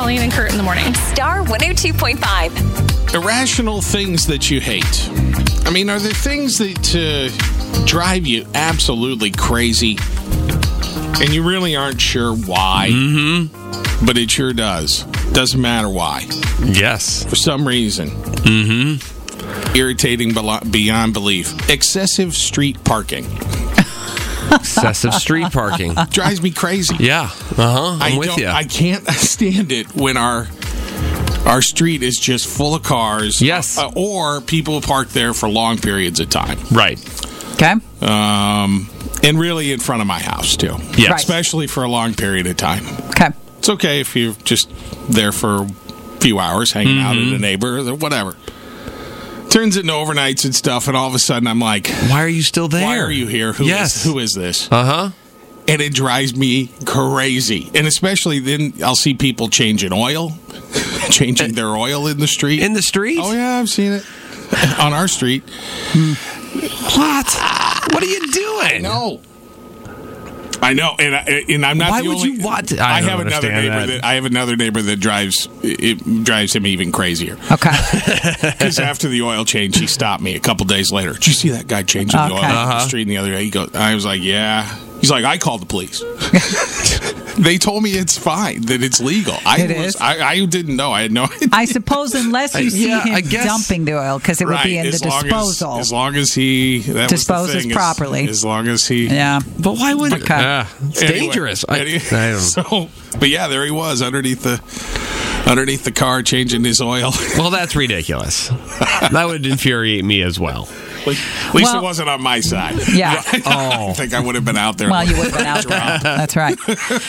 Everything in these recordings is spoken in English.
Colleen and Kurt in the morning. Star 102.5. Irrational things that you hate. I mean, are there things that drive you absolutely crazy and you really aren't sure why? Mm-hmm. But it sure does. Doesn't matter why. Yes. For some reason. Mm-hmm. Irritating beyond belief. Excessive street parking. Excessive street parking. Drives me crazy. Yeah. I'm with you. I can't stand it when our street is just full of cars. Yes. Or people park there for long periods of time. Right. Okay. And really in front of my house, too. Yeah. Right. Especially for a long period of time. Okay. It's okay if you're just there for a few hours hanging out with a neighbor or whatever. Turns into overnights and stuff, and all of a sudden I'm like, why are you still there? Why are you here? Who is this? Uh-huh. And it drives me crazy. And especially then I'll see people changing their oil in the street. In the street? Oh, yeah, I've seen it. On our street. What? What are you doing? No. I know, and I'm not Why the would only. you want? I have another neighbor I have another neighbor that drives him even crazier. Okay. Because after the oil change, he stopped me a couple days later. Did you see that guy changing the oil on the street the other day? I was like, yeah. He's like, I called the police. They told me it's fine, that it's legal. I didn't know. I had no idea. I suppose unless you see him guess. dumping the oil, because it would be in the disposal. As long as he disposes properly. As long as he... Yeah. But why would... Okay. It's dangerous. I don't know. But yeah, there he was underneath the car changing his oil. Well, that's ridiculous. That would infuriate me as well. At least it wasn't on my side. Yeah. I think I would have been out there. Well, you would have been out there. That's right.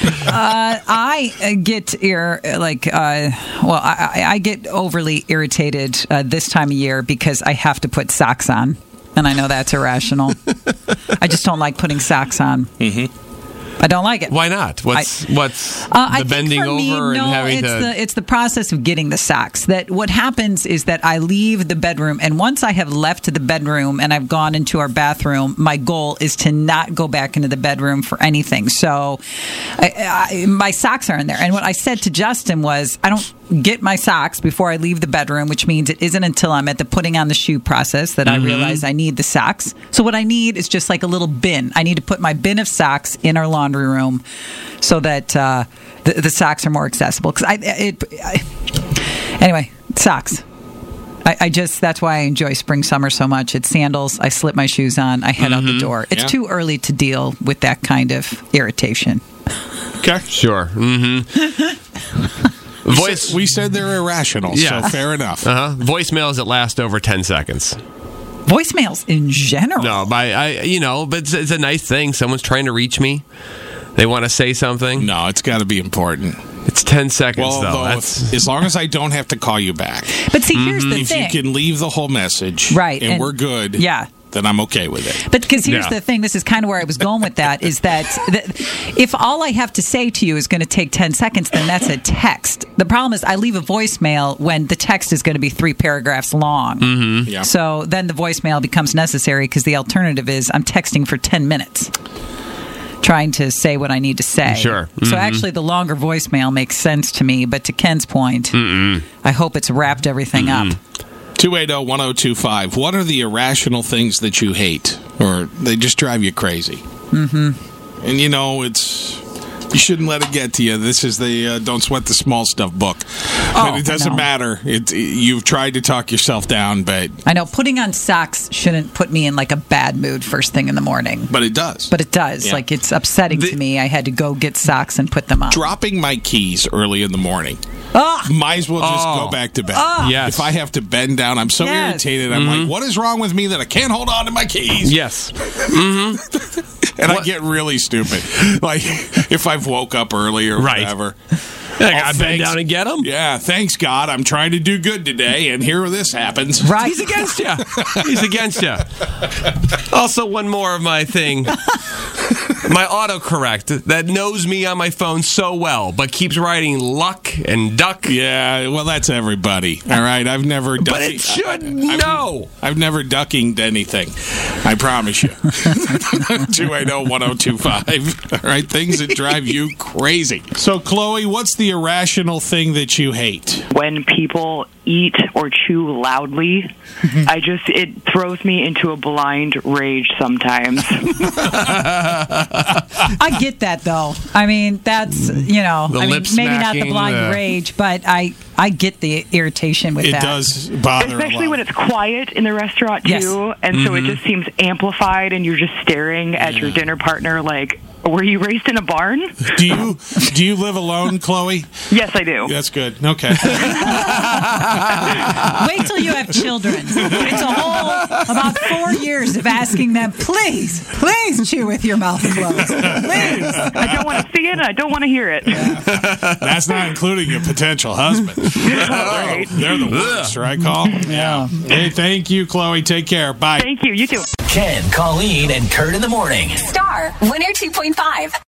I get I get overly irritated this time of year because I have to put socks on, and I know that's irrational. I just don't like putting socks on. Mm-hmm. I don't like it. Why not? What's the bending over and having to... It's the process of getting the socks. That what happens is that I leave the bedroom, and once I have left the bedroom and I've gone into our bathroom, my goal is to not go back into the bedroom for anything. So my socks are in there. And what I said to Justin was, I don't get my socks before I leave the bedroom, which means it isn't until I'm at the putting on the shoe process that I realize I need the socks. So what I need is just like a little bin. I need to put my bin of socks in our laundry room so that the socks are more accessible. Anyway, socks. That's why I enjoy spring, summer so much. It's sandals. I slip my shoes on. I head out the door. It's too early to deal with that kind of irritation. Okay. Sure. Mm-hmm. We said they're irrational, so fair enough. Voicemails that last over 10 seconds. Voicemails in general? No, but it's a nice thing. Someone's trying to reach me. They want to say something. No, it's got to be important. It's 10 seconds, though. As long as I don't have to call you back. But see, here's the thing. If you can leave the whole message, right, and we're good, then I'm okay with it. But because here's the thing, this is kind of where I was going with that, is that if all I have to say to you is going to take 10 seconds, then that's a text. The problem is I leave a voicemail when the text is going to be 3 paragraphs long. Mm-hmm. Yeah. So then the voicemail becomes necessary because the alternative is I'm texting for 10 minutes. Trying to say what I need to say. Sure. Mm-hmm. So actually the longer voicemail makes sense to me, but to Ken's point, I hope it's wrapped everything up. 280-1025. What are the irrational things that you hate or they just drive you crazy? Mm-hmm. And you shouldn't let it get to you. This is the Don't Sweat the Small Stuff book. But it doesn't matter. You've tried to talk yourself down, but... I know. Putting on socks shouldn't put me in like a bad mood first thing in the morning. But it does. Yeah. Like, it's upsetting to me. I had to go get socks and put them on. Dropping my keys early in the morning. Might as well just go back to bed. Yes. If I have to bend down, I'm so irritated. I'm like, what is wrong with me that I can't hold on to my keys? Yes. And I get really stupid. Like, if I've woke up early or whatever. I got to bend down and get them? Yeah, thanks, God. I'm trying to do good today, and here this happens. Right. He's against you. He's against you. Also, one more of my thing. My autocorrect that knows me on my phone so well, but keeps writing luck and duck. Yeah, well, that's everybody. All right, I've never But it should know. I've never duckinged anything. I promise you. 280-1025. All right, things that drive you crazy. So, Chloe, what's the irrational thing that you hate? When people eat or chew loudly, it throws me into a blind rage sometimes. I get that, though. I mean, that's, maybe not the blind rage, but I get the irritation with that. It does bother Especially a lot. when it's quiet in the restaurant, too, Yes. and so it just seems amplified, and you're just staring at your dinner partner like, were you raised in a barn? Do you live alone, Chloe? Yes, I do. That's good. Okay. Wait till you have children. It's a whole about 4 years of asking them, please chew with your mouth closed. Please. I don't want to see it, and I don't want to hear it. That's not including your potential husband. Right. They're the worst, right, Call? Yeah. Hey, thank you, Chloe. Take care. Bye. Thank you. You too. Ken, Colleen, and Kurt in the morning. Star 102.5.